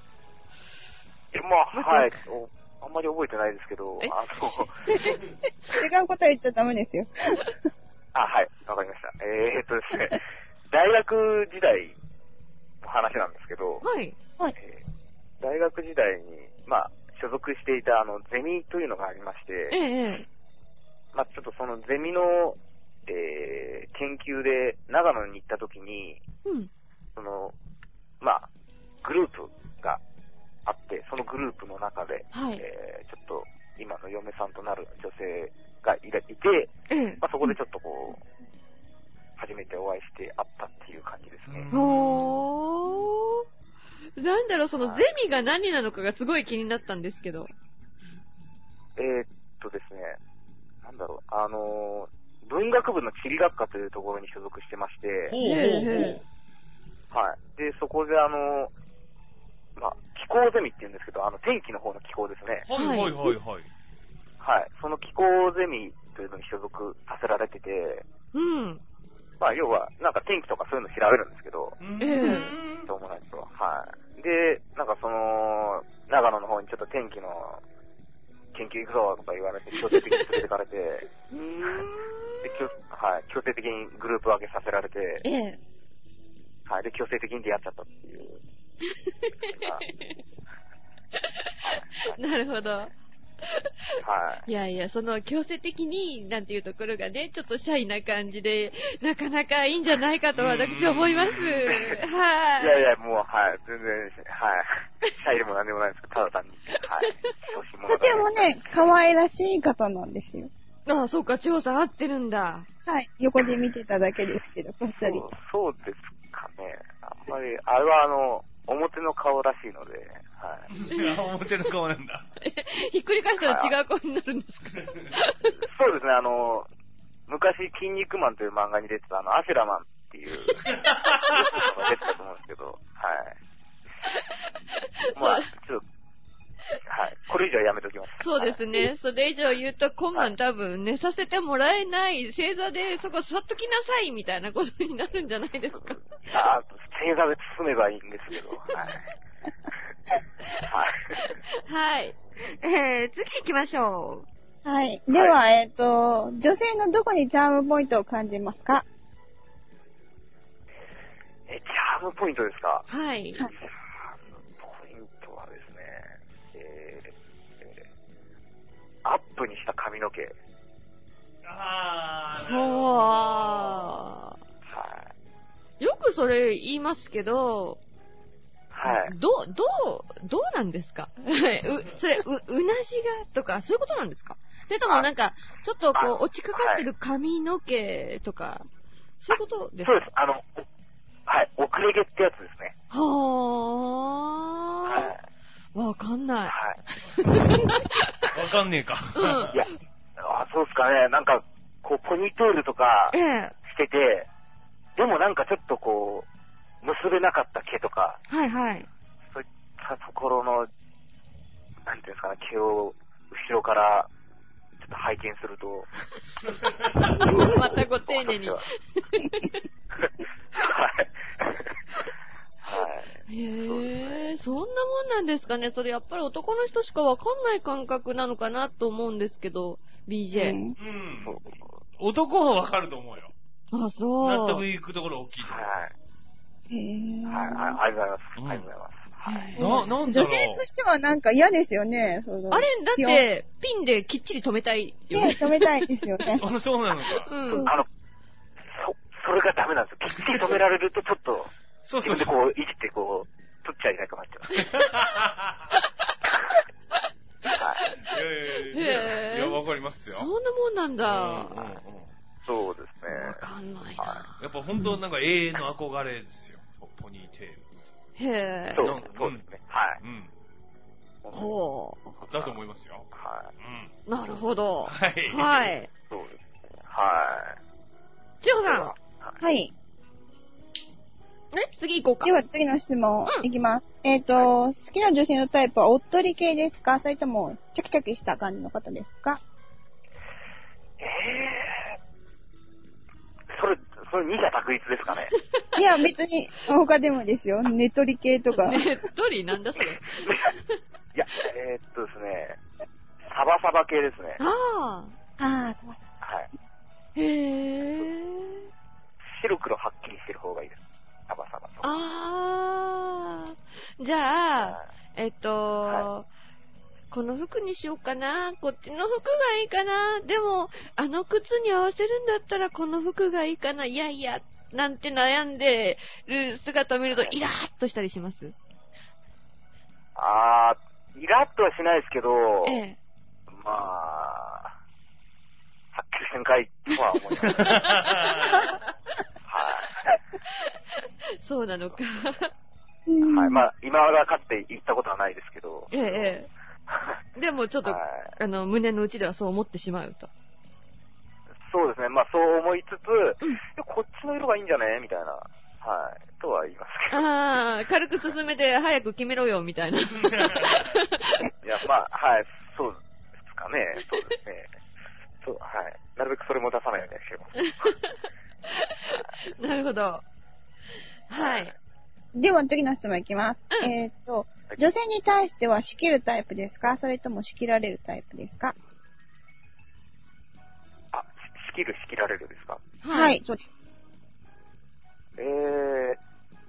あんまり覚えてないですけど、 違うこと言っちゃダメですよ。 わかりました。ですね、大学時代の話なんですけど、大学時代に、所属していたゼミというのがありまして、ちょっとそのゼミの、研究で長野に行った時に、その、グループがあって、そのグループの中で、ちょっと今の嫁さんとなる女性がいて、そこでちょっとこう、初めてお会いして会ったっていう感じですね。 なんだろう、そのゼミが何なのかがすごい気になったんですけど。 ですね、なんだろう、文学部の地理学科というところに所属してまして、で、そこで気候ゼミって言うんですけど、天気の方の気候ですね。その気候ゼミというのに所属させられてて、要は、なんか天気とかそういうの調べるんですけど、そうもないと。で、なんかその、長野の方にちょっと天気の研究行くぞとか言われて、強制的に連れてかれて、で強制的にグループ分けさせられて、 はい。で、強制的に出会っちゃったっていう。 なるほど。 はい。 いやいや、その強制的になんていうところがね、ちょっとシャイな感じで、なかなかいいんじゃないかと私は思います。はい。 いやいや、もう、はい。全然、はい。シャイでもなんでもないですけど、ただ単に。はい。 とてもね、可愛らしい方なんですよ。 ああ、そうか、調査合ってるんだ。 はい。横で見てただけですけど、こっそり。 そうですかね。あんまり、あれは表の顔らしいので、はい。 いや、表の顔なんだ。 ひっくり返したら違う顔になるんですか？ そうですね、昔、筋肉マンという漫画に出てた、アシュラマンっていう、出てたと思うんですけど、はい。まあ、ちょっと、はい。これ以上はやめときます。 そうですね。はい、それ以上言うと、今晩多分寝させてもらえない正座でそこ座っときなさいみたいなことになるんじゃないですか。 正座で包めばいいんですけど。はい。 はい。次行きましょう。はい。では、女性のどこにチャームポイントを感じますか？ チャームポイントですか？ はい。 アップにした髪の毛。 そう。はい。よくそれ言いますけど、 はい。 どうなんですか？それ、うなじがとか、そういうことなんですか？それともなんか、ちょっとこう、落ちかかってる髪の毛とか、そういうことですか？ そうです。はい。遅れ毛ってやつですね。 はー。はい。わかんない。 はい。 わかんねえか。 うん。 いや、そうですかね。なんか、こう、ポニーテールとか、してて、でもなんかちょっとこう、結べなかった毛とか、 はいはい。 そういったところの、なんていうんですかね、毛を後ろから、ちょっと拝見すると。 またご丁寧に。はい。はい。へえ、そんなもんなんですかね。それやっぱり男の人しかわかんない感覚なのかなと思うんですけど、BJ。 うん。男はわかると思うよ。 あ、そう。 納得いくところ大きいと思う。 はい。へえ。はい、ありがとうございます。ありがとうございます。 なんだろう。 女性としてはなんか嫌ですよね。 あれ、だって、ピンできっちり止めたいよね。 止めたいですよね。 そうなのか。 うん。 それがダメなんですよ。きっちり止められるとちょっと、 そう自分でこう、いじってこう、取っちゃいなくなっちゃう。いや、わかりますよ。 そんなもんなんだ。 そうですね。 わかんないな。 やっぱ本当なんか永遠の憧れですよ。ポニーテール。 へぇ。 そうですね。はい。 ほう。だと思いますよ。 はい。 なるほど。 はい。 はい。そうですね。はい。 千穂さん。 はい。 次行こうか。 では次の質問いきます。好きな女性のタイプはおっとり系ですか？それともチャキチャキした感じの方ですか？ それ2が択一ですかね。 いや、別に他でもですよ。ねっとり系とか。 ねっとりなんだそれ。いや、ですね、サバサバ系ですね。 ああ、 サバサバ。はい。 へぇ白黒はっきりしてる方がいいです。サバサバと。 じゃあ、この服にしようかな。こっちの服がいいかな。でも、あの靴に合わせるんだったらこの服がいいかな。いやいや、なんて悩んでる姿を見るとイラーっとしたりします？ イラッとはしないですけど、まあ、はっきりせんかいとは思います。はい。 そうなのか。 はい。まあ、今はかつて言ったことはないですけど。 でもちょっと、胸の内ではそう思ってしまうと。 そうですね。まあそう思いつつ、こっちの色がいいんじゃねみたいな、はい、とは言いますけど。 軽く進めて早く決めろよ、みたいな。いや、まあ、はい、そうですかね。そうですね。そう、はい。なるべくそれも出さないようにします。 なるほど。はい。 では次の質問いきます。女性に対しては仕切るタイプですか？それとも仕切られるタイプですか？ 仕切られるですか？ はい、そうです。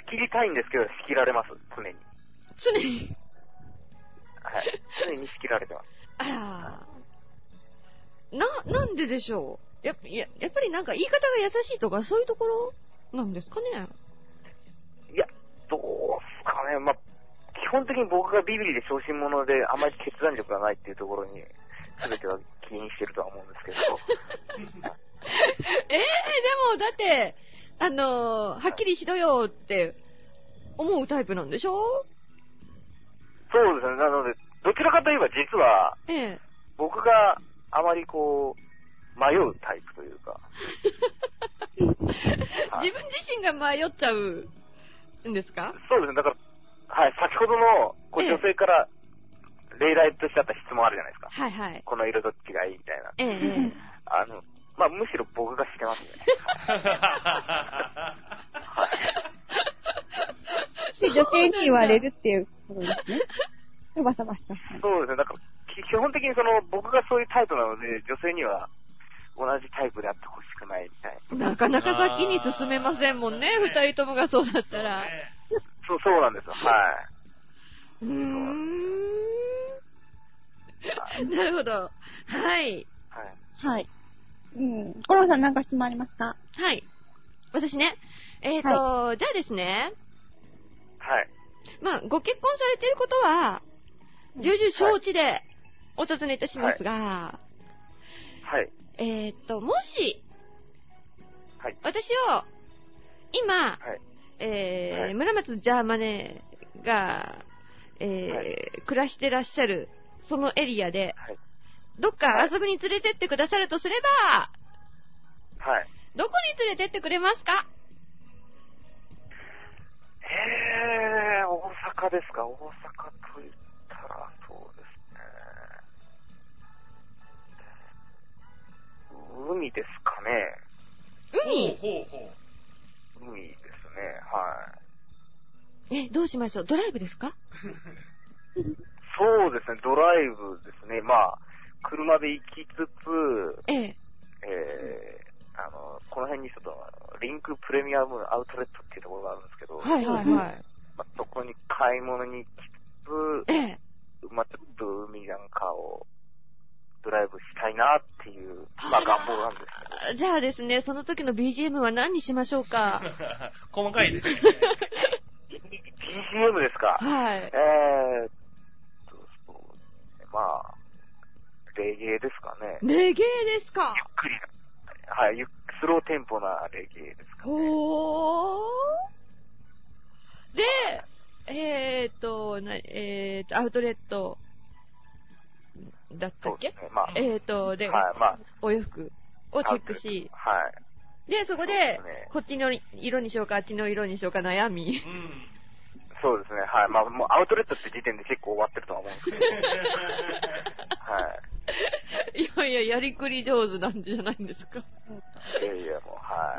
切りたいんですけど、仕切られます、常に。 常にはい。常に仕切られてます。 あら。なんででしょう？やっぱりなんか言い方が優しいとかそういうところなんですかね？ いや、どうすかね。まあ、基本的に僕がビビリで小心者であまり決断力がないっていうところに、全ては起因してるとは思うんですけど。 でもだって、はっきりしろよって思うタイプなんでしょ？ そうですね。なので、どちらかといえば実は、僕があまりこう、迷うタイプというか。 自分自身が迷っちゃうんですか？ そうですね。だから、はい、先ほどの女性から例題としてあった質問あるじゃないですか。 はいはい。 この色どっちがいいみたいな。まあ、むしろ僕がしてますね。 で、女性に言われるっていうことですね。サバサバした。 そうですね。だから、基本的に僕がそういうタイプなので、女性には同じタイプであってほしくないみたいな。なかなか先に進めませんもんね、二人ともがそうだったら。 そうなんですよ。はい。 なるほど。はい。 はい。コロさんなんか質問ありますか？ はい。私ね、じゃあですね。 はい。 まあ、ご結婚されていることは、重々承知でお尋ねいたしますが、 はい。 もし、 はい。 私を、今、村松ジャーマネが、暮らしてらっしゃる、そのエリアで、どっか遊びに連れてってくださるとすれば、どこに連れてってくれますか？ 大阪ですか？大阪と言ったら、そうですね。海ですかね。 海？ 海ですね、はい。 どうしましょう？ドライブですか？ そうですね、ドライブですね。まあ、車で行きつつ、この辺にちょっと、リンクプレミアムアウトレットっていうところがあるんですけど、まあ、そこに買い物に行きつつ、まあ、ちょっと海なんかをドライブしたいなっていう、まあ、願望なんですけど。 じゃあですね、その時の BGM は何にしましょうか？ 細かいね。 BGM ですか？ はい。 まあ、レゲエですかね。 レゲエですか？ ゆっくり。はい、スローテンポなレゲエですかね。 で、アウトレットだったっけ？ そうですね、まあ。 で、 はい、まあ、 お洋服をチェックし、 はい。 で、そこで、こっちの色にしようか、あっちの色にしようか悩み。 そうですね、はい。まあ、もうアウトレットって時点で結構終わってるとは思うんですけど。はい。 いや、やりくり上手なんじゃないんですか。 いや、もう、はい。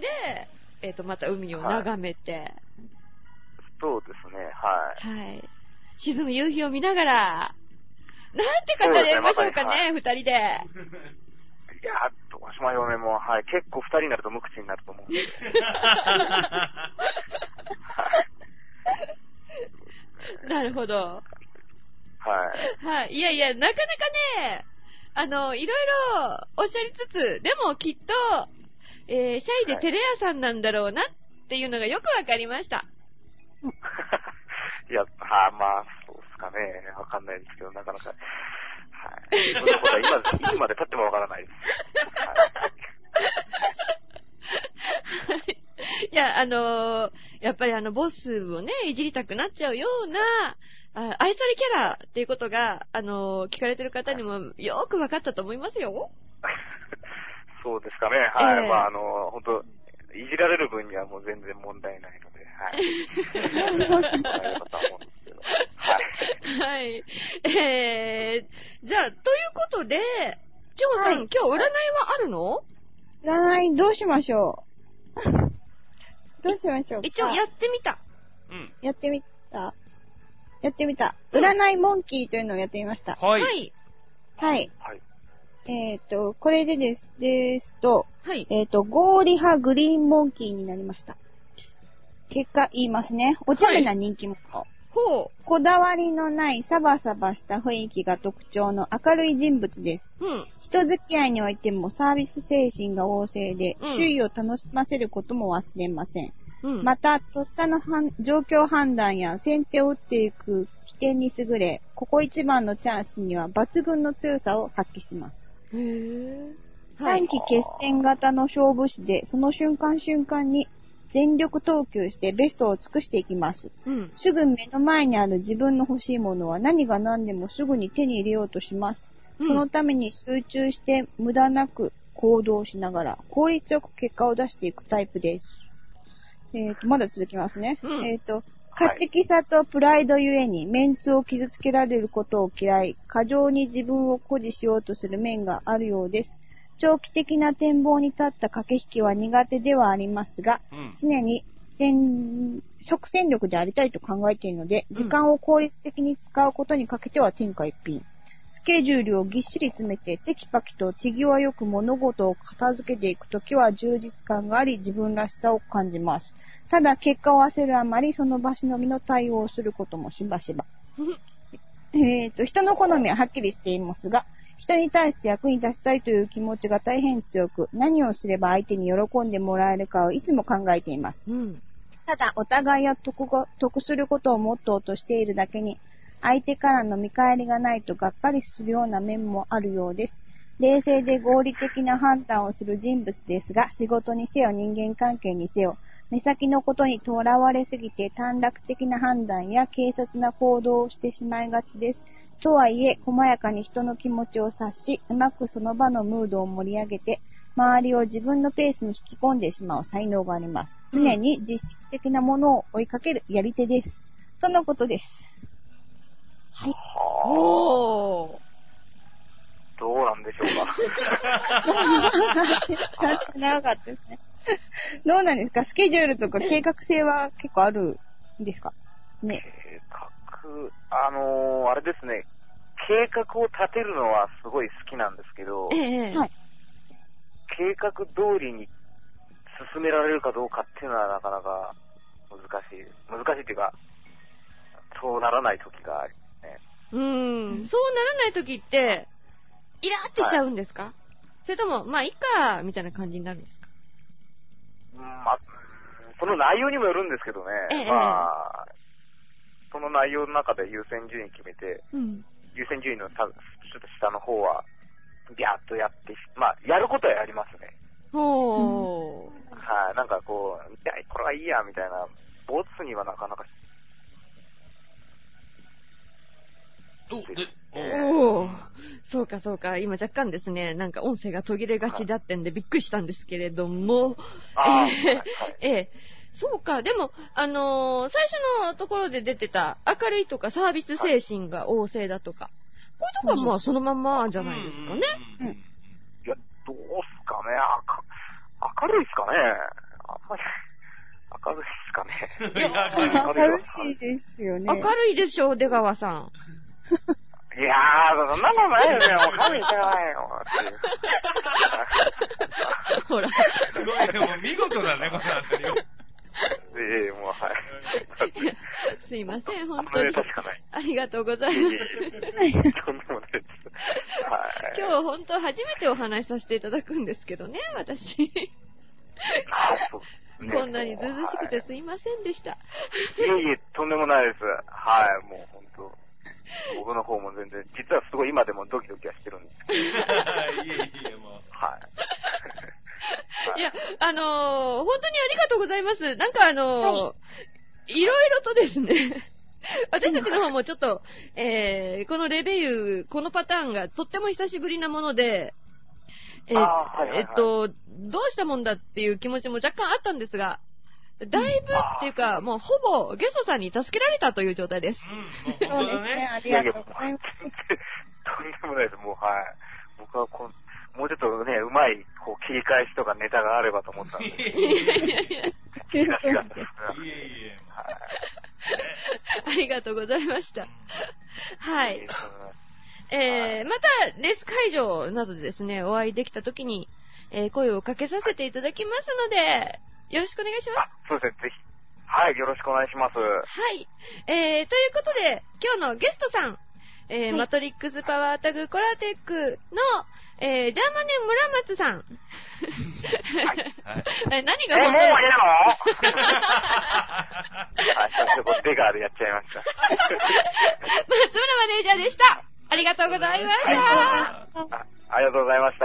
で、また海を眺めて。 そうですね、はい。 はい。沈む夕日を見ながら、なんて語りましょうかね、二人で。 いや、どうしましょうね、もう、はい。結構二人になると無口になると思うんで。 なるほど。 はい。 はい。いや、なかなかね、いろいろおっしゃりつつ、でもきっと、シャイでテレ屋さんなんだろうなっていうのがよくわかりました。 いや、まあ、そうですかね。わかんないですけど、なかなか。はい。そんなことはいつまで経ってもわからないです。 はい。いや、やっぱりボスをね、いじりたくなっちゃうような、愛されキャラっていうことが、聞かれてる方にもよくわかったと思いますよ。 そうですかね。はい。まあ、本当いじられる分にはもう全然問題ないので、はい。よかったと思うんですけど。はい。 はい。じゃあ、ということで、ジョーさん、今日占いはあるの？ 占いどうしましょう？どうしましょうか？ 一応やってみた。 やってみた。占いモンキーというのをやってみました。 はい。 はい。これでですと、はい。ゴーリ派グリーンモンキーになりました。 結果言いますね。お茶目な人気者。ほう。こだわりのないサバサバした雰囲気が特徴の明るい人物です。人付き合いにおいてもサービス精神が旺盛で、周囲を楽しませることも忘れません。また、とっさの状況判断や先手を打っていく起点に優れ、ここ一番のチャンスには抜群の強さを発揮します。短期決戦型の勝負師で、その瞬間瞬間に全力投球してベストを尽くしていきます。すぐ目の前にある自分の欲しいものは何が何でもすぐに手に入れようとします。そのために集中して無駄なく行動しながら効率よく結果を出していくタイプです。まだ続きますね。勝ち気さとプライドゆえにメンツを傷つけられることを嫌い、過剰に自分を誇示しようとする面があるようです。長期的な展望に立った駆け引きは苦手ではありますが、常に即戦力でありたいと考えているので、時間を効率的に使うことにかけては天下一品。スケジュールをぎっしり詰めてテキパキと手際よく物事を片付けていくときは充実感があり自分らしさを感じます。ただ結果を焦るあまりその場しのぎの対応をすることもしばしば。人の好みははっきりしていますが、人に対して役に立ちたいという気持ちが大変強く、何をすれば相手に喜んでもらえるかをいつも考えています。ただお互いが得することをモットーとしているだけに、相手からの見返りがないとがっかりするような面もあるようです。冷静で合理的な判断をする人物ですが、仕事にせよ人間関係にせよ、目先のことにとらわれすぎて短絡的な判断や軽率な行動をしてしまいがちです。とはいえ、細やかに人の気持ちを察し、うまくその場のムードを盛り上げて、周りを自分のペースに引き込んでしまう才能があります。常に実質的なものを追いかけるやり手です。とのことです。はい。 どうなんでしょうか。長かったですね。どうなんですか？スケジュールとか計画性は結構あるんですかね。 計画、あれですね。計画を立てるのはすごい好きなんですけど、はい、計画通りに進められるかどうかっていうのはなかなか難しいっていうか、そうならない時がありますね。 そうならない時って、イラーってしちゃうんですか？それとも、まあ、いいか、みたいな感じになるんですか？ その内容にもよるんですけどね。その内容の中で優先順位決めて、優先順位のちょっと下の方は、ビャーっとやって、やることはやりますね。なんかこう、これはいいや、みたいな、ボツにはなかなか。 そうかそうか。今若干ですね、なんか音声が途切れがちだってんでびっくりしたんですけれども。そうか。でも、最初のところで出てた明るいとかサービス精神が旺盛だとか。こういうとこはまあそのままじゃないですかね。 いや、どうすかね。明るいっすかね。あんまり。明るいっすかね。 いや、明るいですよね。 明るいでしょう、出川さん。 いやー、そんなのないよね。もう神じゃないよ。 ほら。 すごい、でも見事だね、このあたりは。 もう、はい。 すいません、本当に。ありがとうございます。 とんでもないです。 今日本当初めてお話しさせていただくんですけどね、私。こんなにずうずしくてすいませんでした。 いえ、とんでもないです。はい、もう本当。僕の方も全然、実はすごい今でもドキドキはしてるんですけど。いえ、もう。はい。 いや、本当にありがとうございます。なんかいろいろとですね、私たちの方もちょっと、このレビュー、このパターンがとっても久しぶりなもので、どうしたもんだっていう気持ちも若干あったんですが、だいぶっていうか、もうほぼゲストさんに助けられたという状態です。 そうですね、ありがとうございます。 とんでもないです、もう、はい。僕はもうちょっとね、うまい切り返しとかネタがあればと思ったんで。 ありがとうございました。はい。また、レース会場などでですね、お会いできたときに、声をかけさせていただきますので、よろしくお願いします。 そうですね、ぜひ。 はい、よろしくお願いします。はい。ということで、今日のゲストさん、はい、マトリックスパワータグコラテックの、ジャーマネ村松さん。はい。何が本当に。もういいのはい、ちょっと出があるやっちゃいました。 松村マネージャーでした。ありがとうございました。 ありがとうございました。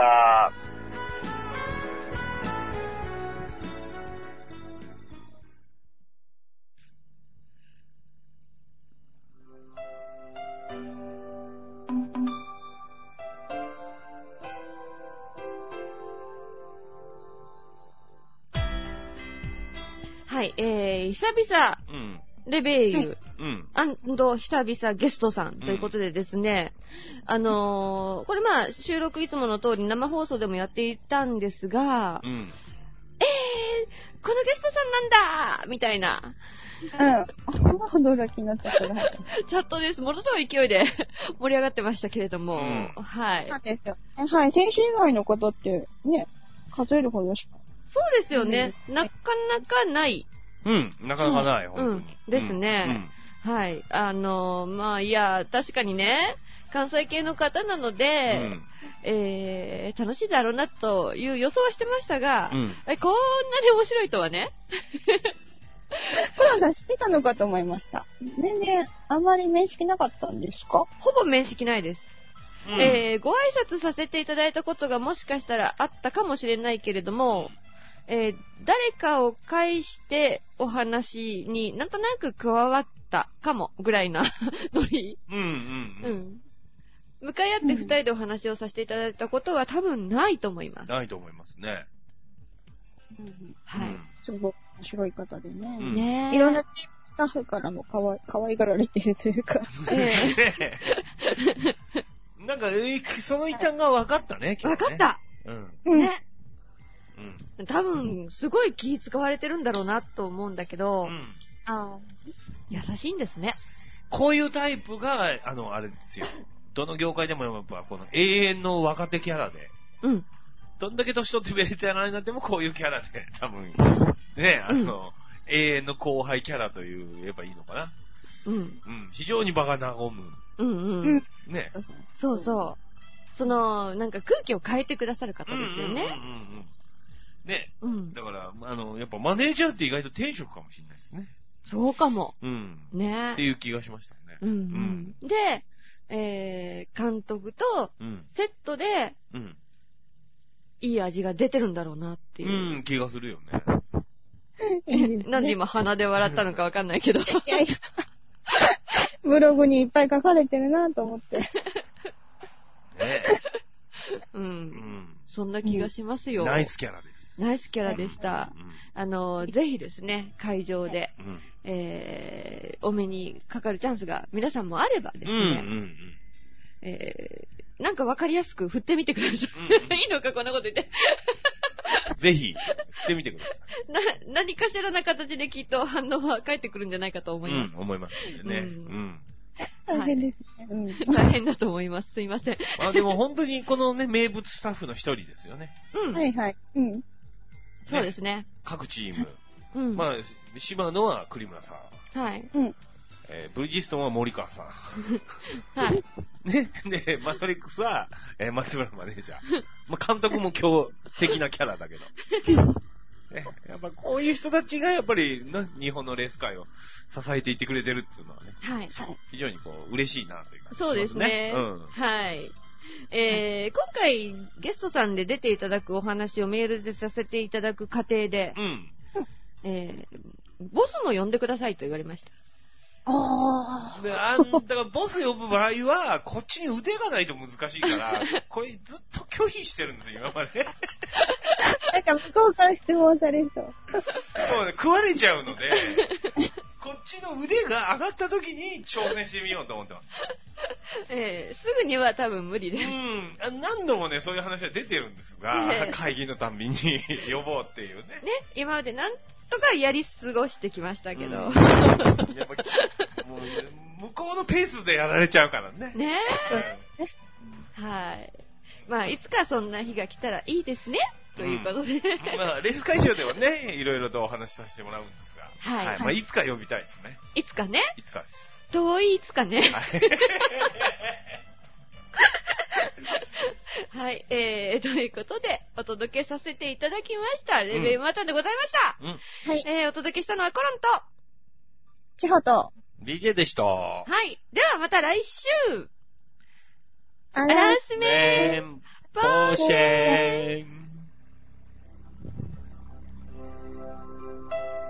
はい、久々、レベイユ、久々ゲストさんということでですね、これまあ収録いつもの通り生放送でもやっていたんですが、このゲストさんなんだみたいな。 驚きのチャットが入ってます。 チャットです。ものすごい勢いで盛り上がってましたけれども、はい。 そうですよ。はい、選手以外の方ってね、数えるほどしか。 そうですよね。なかなかない。 なかなかない、本当に。 ですね。はい。まあ、いや、確かにね、関西系の方なので、楽しいだろうなという予想はしてましたが、こんなに面白いとはね。 コランさん知ってたのかと思いました。全然、あまり面識なかったんですか？ ほぼ面識ないです。ご挨拶させていただいたことがもしかしたらあったかもしれないけれども、誰かを介してお話になんとなく加わったかもぐらいなノリ。向かい合って二人でお話をさせていただいたことは多分ないと思います。 ないと思いますね。 はい。 すごく面白い方でね。いろんなチームスタッフからも可愛がられてるというか。 なんか、その一端が分かったね。 分かった。ね。多分、すごい気使われてるんだろうなと思うんだけど、優しいんですね。 こういうタイプが、あれですよ。どの業界でもやっぱ、この永遠の若手キャラで、どんだけ年取ってベテランになってもこういうキャラで、多分、ね、永遠の後輩キャラと言えばいいのかな。非常に場が和む。ね。 そうそう。なんか空気を変えてくださる方ですよね。 ね。だから、やっぱマネージャーって意外と天職かもしれないですね。 そうかも。ね。 っていう気がしましたね。 で、監督とセットで、いい味が出てるんだろうなっていう。 気がするよね。 なんで今鼻で笑ったのかわかんないけど。いやいや。 ブログにいっぱい書かれてるなと思って。 ね。 そんな気がしますよ。 ナイスキャラです。 ナイスキャラでした。ぜひですね、会場で、お目にかかるチャンスが皆さんもあればですね、なんかわかりやすく振ってみてください。いいのか、こんなこと言って。 ぜひ、振ってみてください。 何かしらな形できっと反応は返ってくるんじゃないかと思います。 思いますね。 大変ですね。 大変だと思います。すいません。 でも本当にこのね、名物スタッフの一人ですよね。 はいはい。 そうですね。 各チーム。まあ、島野は栗村さん。はい。 ブリヂストンは森川さん。 はい。 ね、で、マトリックスは、松村マネージャー。まあ、監督も強敵なキャラだけど。ね、やっぱこういう人たちがやっぱり、日本のレース界を支えていってくれてるっていうのはね。 はい。 非常に嬉しいなというか、 そうですね。はい。今回ゲストさんで出ていただくお話をメールでさせていただく過程で、ボスも呼んでくださいと言われました。 だからボス呼ぶ場合は、こっちに腕がないと難しいから、これずっと拒否してるんですよ、今まで。 なんか向こうから質問されそう。 そうね、食われちゃうので、こっちの腕が上がった時に挑戦してみようと思ってます。 すぐには多分無理です。 何度もね、そういう話は出てるんですが、会議のたんびに呼ぼうっていうね。 ね、今までなんとかやり過ごしてきましたけど。やっぱもう向こうのペースでやられちゃうからね。 ね。はい。まあ、いつかそんな日が来たらいいですね。 ということで。 まあ、レース会場ではね、いろいろとお話しさせてもらうんですが。はい。はい。まあ、いつか呼びたいですね。 いつかね。 いつかです。 遠いいつかね。はい。ということで、お届けさせていただきました。レベルマタンでございました。うん。はい。お届けしたのはコロンと、 千穂と、 BJ でした。 はい。ではまた来週。あらすめー。 ポーシェーン。